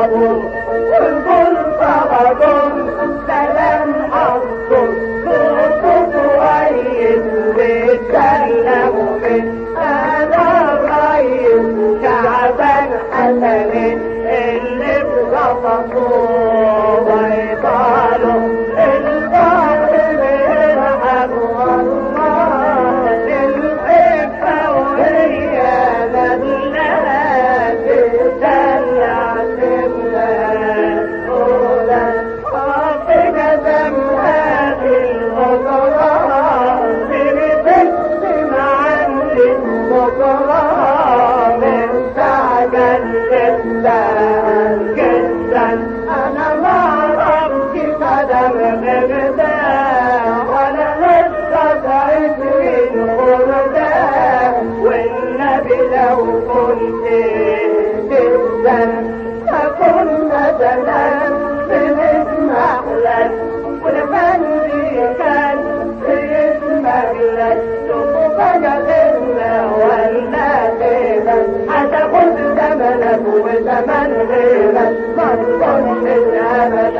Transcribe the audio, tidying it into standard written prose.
الطابور والكل صغدون سلام حظه صوته كويس بيتكلموا من انا الريس شعبان حسنين اللي بغطسوه بيطالوا البحر بيرحب والله للحبة وهي نبلها تدلع تملى أولى حاطك دمها الغطران بتبسم عندي الغطران مستعجل جدا جدا أنا ما أعرفش قدم غدا ولا لسه تعيشين غردا والنبي لو كنت تستنى فكنا زمان بنسمع لك والفندي كان بيسمع لك شوفوا بقى غيرنا ولا غيرنا هتاخد زمنك وزمن غيرك ما تظنش ابدا